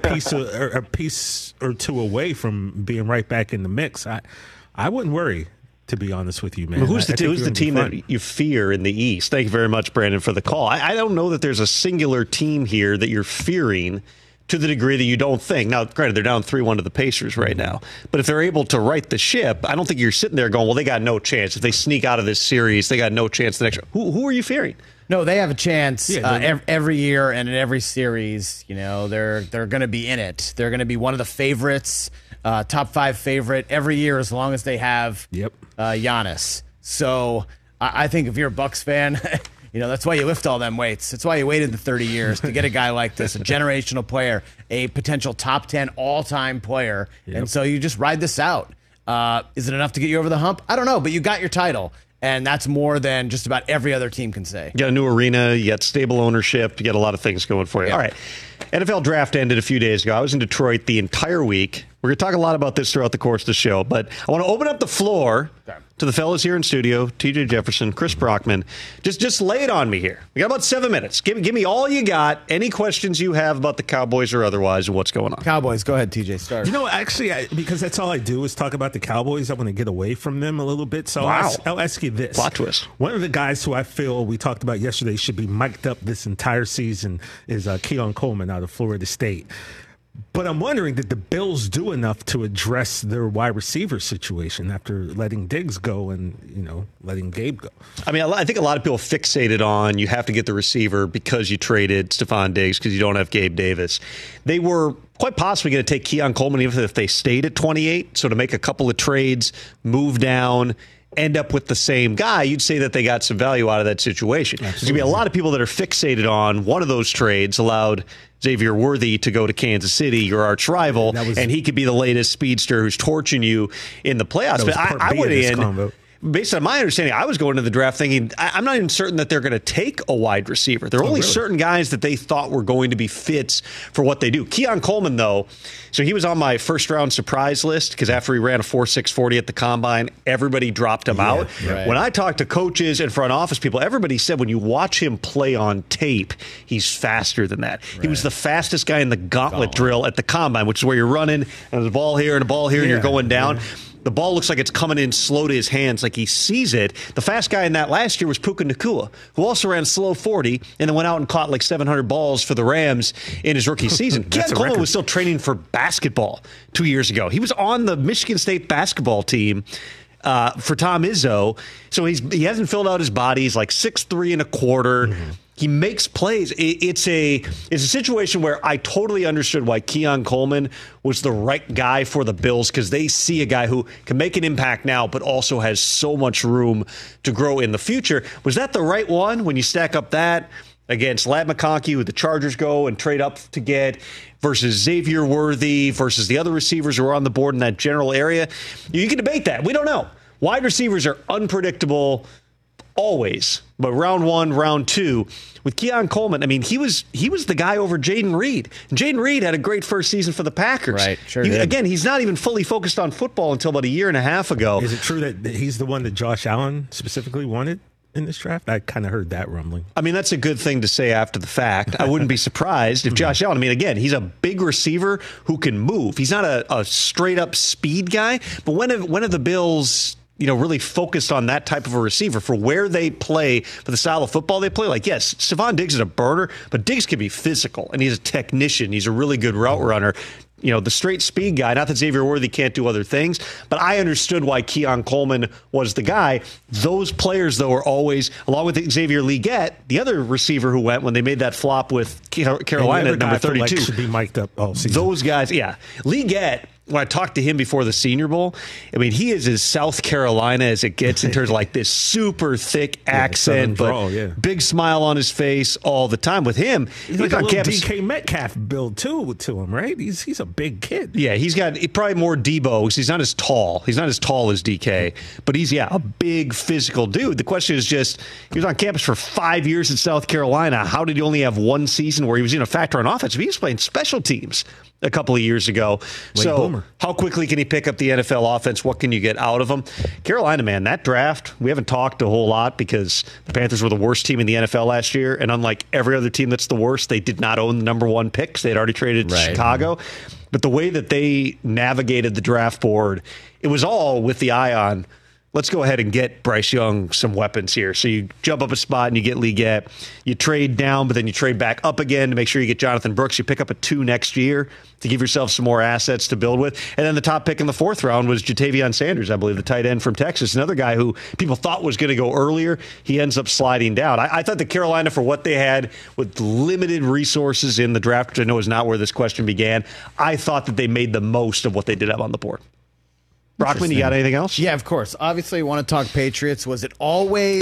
piece or two away from being right back in the mix. I wouldn't worry, to be honest with you, man. Well, who's the team that you fear in the East? Thank you very much, Brandon, for the call. I don't know that there's a singular team here that you're fearing to the degree that you don't think. Now, granted, they're down 3-1 to the Pacers right now. But if they're able to right the ship, I don't think you're sitting there going, well, they got no chance. If they sneak out of this series, they got no chance the next year. Who are you fearing? No, they have a chance every year and in every series. You know, they're going to be in it. They're going to be one of the favorites, top 5 favorite every year as long as they have Giannis. So I think if you're a Bucks fan, you know, that's why you lift all them weights. That's why you waited the 30 years to get a guy like this, a generational player, a potential top 10 all-time player. And so you just ride this out. Is it enough to get you over the hump? I don't know, but you got your title. And that's more than just about every other team can say. You got a new arena, you got stable ownership, you got a lot of things going for you. All right. NFL draft ended a few days ago. I was in Detroit the entire week. We're going to talk a lot about this throughout the course of the show, but I want to open up the floor to the fellas here in studio, TJ Jefferson, Chris Brockman. Just lay it on me here. We got about 7 minutes. Give me all you got. Any questions you have about the Cowboys or otherwise and what's going on. Cowboys, go ahead, TJ, start. You know, actually, because that's all I do is talk about the Cowboys. I want to get away from them a little bit. So I'll ask you this. Plot twist. One of the guys who I feel we talked about yesterday should be mic'd up this entire season is Keon Coleman out of Florida State. But I'm wondering, did the Bills do enough to address their wide receiver situation after letting Diggs go and, you know, letting Gabe go? I mean, I think a lot of people fixated on you have to get the receiver because you traded Stephon Diggs because you don't have Gabe Davis. They were quite possibly going to take Keon Coleman even if they stayed at 28. So to make a couple of trades, move down, end up with the same guy, you'd say that they got some value out of that situation. There's going to be a lot of people that are fixated on one of those trades allowed Xavier Worthy to go to Kansas City, your arch rival, and he could be the latest speedster who's torching you in the playoffs. But I would end, based on my understanding, I was going to the draft thinking, I'm not even certain that they're going to take a wide receiver. There are only certain guys that they thought were going to be fits for what they do. Keon Coleman, though, so he was on my first-round surprise list because after he ran a 4.640 at the Combine, everybody dropped him out. Right. When I talked to coaches and front office people, everybody said when you watch him play on tape, he's faster than that. Right. He was the fastest guy in the gauntlet drill at the Combine, which is where you're running, and there's a ball here and a ball here, and you're going down. Yeah. The ball looks like it's coming in slow to his hands, like he sees it. The fast guy in that last year was Puka Nacua, who also ran slow 40 and then went out and caught like 700 balls for the Rams in his rookie season. Keon Coleman was still training for basketball 2 years ago. He was on the Michigan State basketball team for Tom Izzo. So he hasn't filled out his body. He's like 6'3 and a quarter. Mm-hmm. He makes plays. It's a situation where I totally understood why Keon Coleman was the right guy for the Bills because they see a guy who can make an impact now but also has so much room to grow in the future. Was that the right one when you stack up that against Ladd McConkey, who the Chargers go and trade up to get, versus Xavier Worthy, versus the other receivers who are on the board in that general area? You can debate that. We don't know. Wide receivers are unpredictable always, but round one, round two, with Keon Coleman, I mean, he was the guy over Jayden Reed. Jayden Reed had a great first season for the Packers. Right, sure. Again, he's not even fully focused on football until about a year and a half ago. Is it true that he's the one that Josh Allen specifically wanted in this draft? I kind of heard that rumbling. I mean, that's a good thing to say after the fact. I wouldn't be surprised if Josh Allen, I mean, again, he's a big receiver who can move. He's not a straight-up speed guy, but when have the Bills really focused on that type of a receiver for where they play, for the style of football they play. Like, yes, Stephon Diggs is a burner, but Diggs can be physical, and he's a technician. He's a really good route runner. The straight speed guy, not that Xavier Worthy can't do other things, but I understood why Keon Coleman was the guy. Those players, though, are always, along with Xavier Legette, the other receiver who went when they made that flop with Carolina at number 32. Should be mic'd up all season. Those guys, yeah. Legette, when I talked to him before the Senior Bowl, I mean, he is as South Carolina as it gets in terms of like this super thick accent, but big smile on his face all the time. With him, he's like a little DK Metcalf build to him, right? He's a big kid. Yeah, he's got probably more Debo because he's not as tall. He's not as tall as DK, but he's a big physical dude. The question is just, he was on campus for 5 years in South Carolina. How did he only have one season where he was in a factor on offense? He was playing special teams a couple of years ago. So how quickly can he pick up the NFL offense? What can you get out of him? Carolina, man, that draft, we haven't talked a whole lot because the Panthers were the worst team in the NFL last year. And unlike every other team that's the worst, they did not own the number one picks. They had already traded to Chicago. But the way that they navigated the draft board, it was all with the eye on, let's go ahead and get Bryce Young some weapons here. So you jump up a spot and you get Legette. You trade down, but then you trade back up again to make sure you get Jonathan Brooks. You pick up a 2 next year to give yourself some more assets to build with. And then the top pick in the 4th round was Jatavion Sanders, I believe, the tight end from Texas. Another guy who people thought was going to go earlier. He ends up sliding down. I thought that Carolina, for what they had with limited resources in the draft, which I know is not where this question began, I thought that they made the most of what they did have on the board. Brockman, you got anything else? Yeah, of course. Obviously, you want to talk Patriots. Was it always...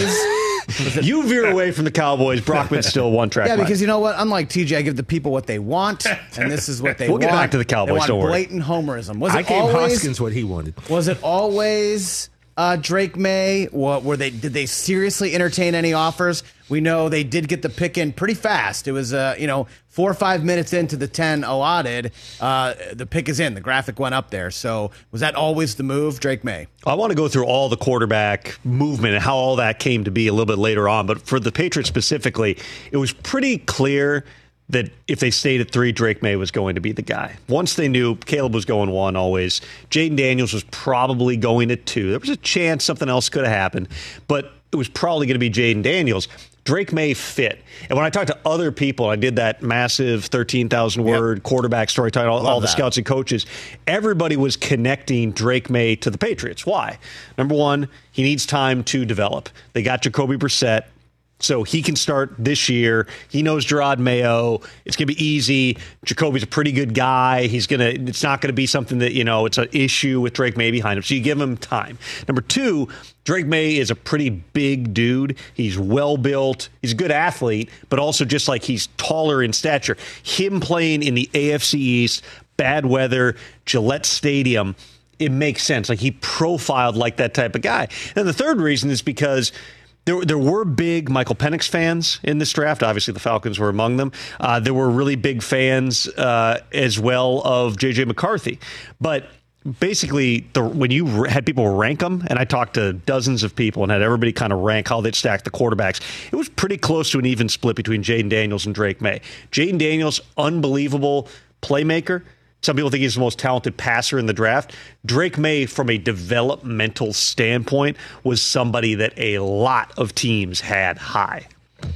You veer away from the Cowboys. Brockman's still one track. Yeah, because you know what? Unlike TJ, I give the people what they want, and this is what they want. We'll get back to the Cowboys, they don't want worry. blatant homerism. Was I it gave always, Hoskins what he wanted. Was it always Drake May? Did they seriously entertain any offers? We know they did get the pick in pretty fast. It was 4 or 5 minutes into the 10 allotted. The pick is in. The graphic went up there. So was that always the move, Drake May? I want to go through all the quarterback movement and how all that came to be a little bit later on. But for the Patriots specifically, it was pretty clear that if they stayed at 3, Drake May was going to be the guy. Once they knew Caleb was going 1 always, Jaden Daniels was probably going at 2. There was a chance something else could have happened, but it was probably going to be Jaden Daniels. Drake May fit. And when I talked to other people, I did that massive 13,000-word quarterback story, talking all the scouts and coaches. Everybody was connecting Drake May to the Patriots. Why? Number one, he needs time to develop. They got Jacoby Brissett, so he can start this year. He knows Gerard Mayo. It's going to be easy. Jacoby's a pretty good guy. It's not going to be something that, it's an issue with Drake May behind him. So you give him time. Number two, Drake May is a pretty big dude. He's well built. He's a good athlete, but also just like he's taller in stature. Him playing in the AFC East, bad weather, Gillette Stadium, it makes sense. Like he profiled like that type of guy. And the third reason is because there were big Michael Penix fans in this draft. Obviously, the Falcons were among them. There were really big fans as well of J.J. McCarthy. But basically, when you had people rank them, and I talked to dozens of people and had everybody kind of rank how they'd stack the quarterbacks, it was pretty close to an even split between Jaden Daniels and Drake May. Jaden Daniels, unbelievable playmaker. Some people think he's the most talented passer in the draft. Drake May, from a developmental standpoint, was somebody that a lot of teams had high.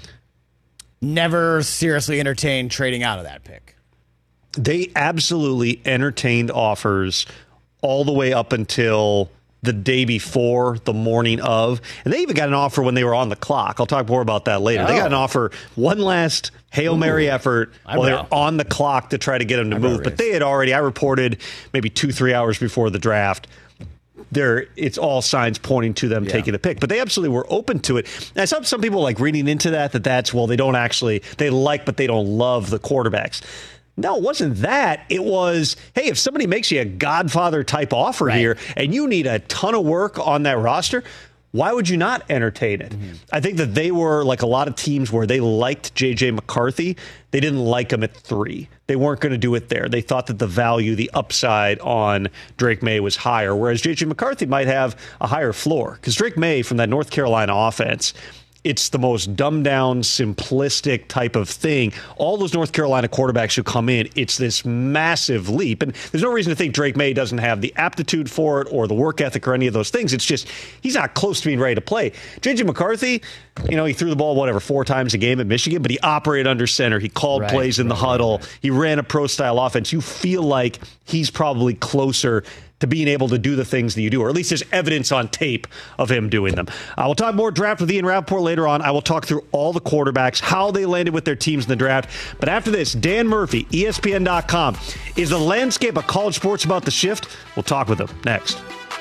Never seriously entertained trading out of that pick. They absolutely entertained offers all the way up until the day before, the morning of. And they even got an offer when they were on the clock. I'll talk more about that later. They got an offer, one last Hail Mary effort while they're on the clock to try to get them to move. But they had already, I reported maybe 2-3 hours before the draft, it's all signs pointing to them taking the pick. But they absolutely were open to it. And I saw some people like reading into that's, well, they like, but they don't love the quarterbacks. No, it wasn't that. It was, hey, if somebody makes you a Godfather type offer here and you need a ton of work on that roster, why would you not entertain it? Mm-hmm. I think that they were like a lot of teams where they liked J.J. McCarthy. They didn't like him at 3. They weren't going to do it there. They thought that the value, the upside on Drake May was higher, whereas J.J. McCarthy might have a higher floor. Because Drake May from that North Carolina offense it's the most dumbed down, simplistic type of thing. All those North Carolina quarterbacks who come in, it's this massive leap. And there's no reason to think Drake May doesn't have the aptitude for it or the work ethic or any of those things. It's just he's not close to being ready to play. J.J. McCarthy, he threw the ball, 4 times a game at Michigan, but he operated under center. He called plays in the huddle. He ran a pro-style offense. You feel like he's probably closer to being able to do the things that you do, or at least there's evidence on tape of him doing them. We'll talk more draft with Ian Rappaport later on. I will talk through all the quarterbacks, how they landed with their teams in the draft. But after this, Dan Murphy, ESPN.com. Is the landscape of college sports about to shift? We'll talk with him next.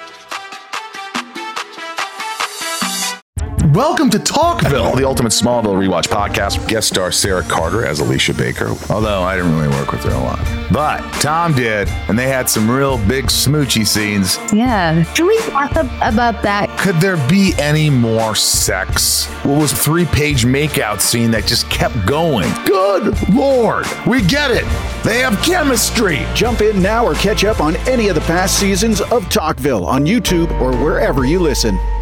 Welcome to Talkville, the ultimate Smallville rewatch podcast. Guest star Sarah Carter as Alicia Baker, although I didn't really work with her a lot. But Tom did, and they had some real big smoochy scenes. Yeah. Can we talk about that? Could there be any more sex? What was a 3-page makeout scene that just kept going? Good Lord. We get it. They have chemistry. Jump in now or catch up on any of the past seasons of Talkville on YouTube or wherever you listen.